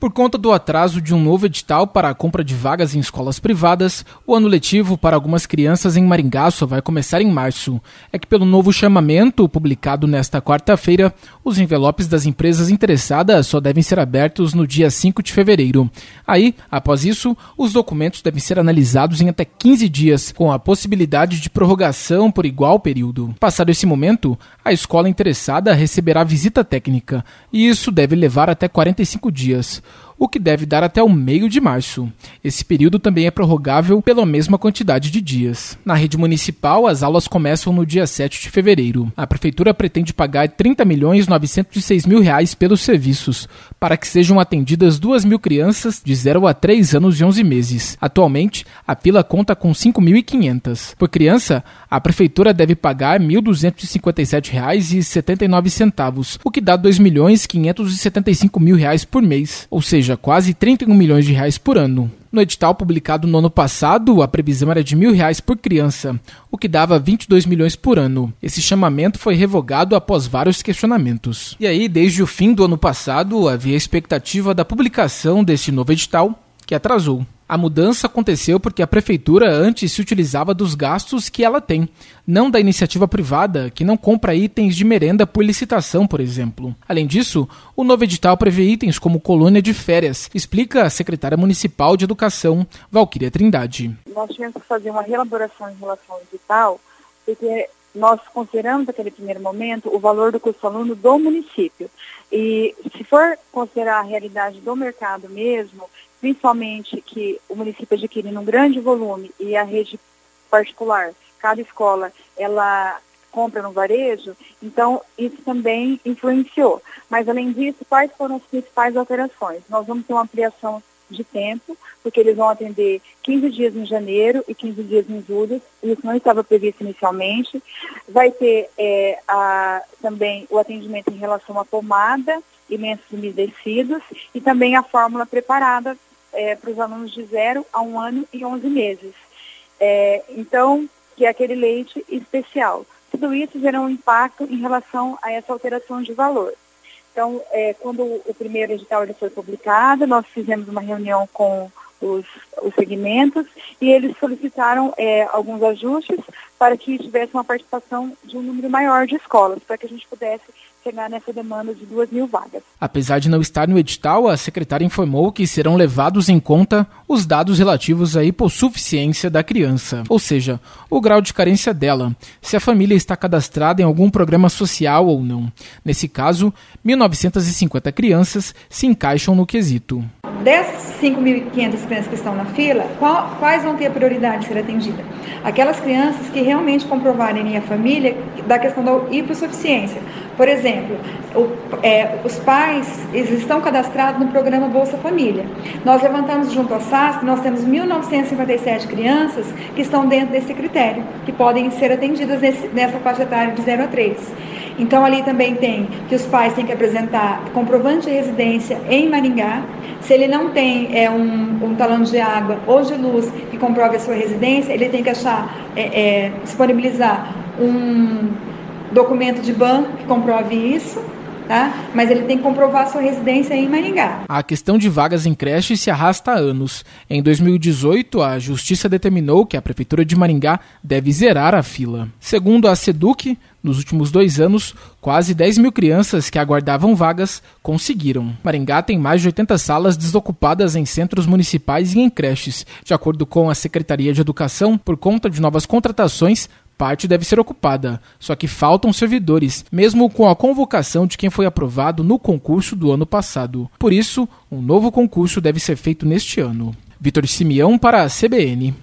Por conta do atraso de um novo edital para a compra de vagas em escolas privadas, o ano letivo para algumas crianças em Maringá só vai começar em março. É que pelo novo chamamento, publicado nesta quarta-feira, os envelopes das empresas interessadas só devem ser abertos no dia 5 de fevereiro. Aí, após isso, os documentos devem ser analisados em até 15 dias, com a possibilidade de prorrogação por igual período. Passado esse momento, a escola interessada receberá visita técnica, e isso deve levar até 45 dias. O que deve dar até o meio de março. Esse período também é prorrogável pela mesma quantidade de dias. Na rede municipal, as aulas começam no dia 7 de fevereiro. A prefeitura pretende pagar R$ 30.906.000 pelos serviços, para que sejam atendidas 2.000 crianças de 0 a 3 anos e 11 meses. Atualmente, a fila conta com 5.500. Por criança, a prefeitura deve pagar R$ 1.257,79, o que dá R$ 2.575.000 por mês, ou seja, quase 31 milhões de reais por ano. No edital publicado no ano passado, a previsão era de R$ 1.000 por criança, o que dava 22 milhões por ano. Esse chamamento foi revogado após vários questionamentos. E aí, desde o fim do ano passado, havia a expectativa da publicação desse novo edital, que atrasou. A mudança aconteceu porque a prefeitura antes se utilizava dos gastos que ela tem, não da iniciativa privada, que não compra itens de merenda por licitação, por exemplo. Além disso, o novo edital prevê itens como colônia de férias, explica a secretária municipal de Educação, Valquíria Trindade. Nós tivemos que fazer uma reelaboração em relação ao edital, porque nós consideramos naquele primeiro momento o valor do custo aluno do município. E se for considerar a realidade do mercado mesmo, principalmente que o município adquire num grande volume e a rede particular, cada escola, ela compra no varejo, então isso também influenciou. Mas além disso, quais foram as principais alterações? Nós vamos ter uma ampliação de tempo, porque eles vão atender 15 dias em janeiro e 15 dias em julho, isso não estava previsto inicialmente. Vai ter também o atendimento em relação à pomada e lenços umedecidos e também a fórmula preparada para os alunos de 0 a 1 ano e 11 meses. Então, que é aquele leite especial. Tudo isso gerou um impacto em relação a essa alteração de valor. Então, quando o primeiro edital foi publicado, nós fizemos uma reunião com os segmentos e eles solicitaram alguns ajustes para que tivesse uma participação de um número maior de escolas, para que a gente pudesse chegar nessa demanda de 2.000 vagas. Apesar de não estar no edital, a secretária informou que serão levados em conta os dados relativos à hipossuficiência da criança, ou seja, o grau de carência dela, se a família está cadastrada em algum programa social ou não. Nesse caso, 1.950 crianças se encaixam no quesito. Dessas 5.500 crianças que estão na fila, quais vão ter a prioridade de ser atendida? Aquelas crianças que realmente comprovarem a família da questão da hipossuficiência. Por exemplo, os pais eles estão cadastrados no programa Bolsa Família. Nós levantamos junto ao SASP, nós temos 1.957 crianças que estão dentro desse critério, que podem ser atendidas nessa faixa etária de 0 a 3. Então, ali também tem que os pais têm que apresentar comprovante de residência em Maringá. Se ele não tem um talão de água ou de luz que comprove a sua residência, ele tem que disponibilizar um documento de banco que comprove isso, tá? Mas ele tem que comprovar a sua residência em Maringá. A questão de vagas em creche se arrasta há anos. Em 2018, a Justiça determinou que a Prefeitura de Maringá deve zerar a fila. Segundo a SEDUC, nos últimos 2 anos, quase 10.000 crianças que aguardavam vagas conseguiram. Maringá tem mais de 80 salas desocupadas em centros municipais e em creches. De acordo com a Secretaria de Educação, por conta de novas contratações, parte deve ser ocupada, só que faltam servidores, mesmo com a convocação de quem foi aprovado no concurso do ano passado. Por isso, um novo concurso deve ser feito neste ano. Vitor Simeão para a CBN.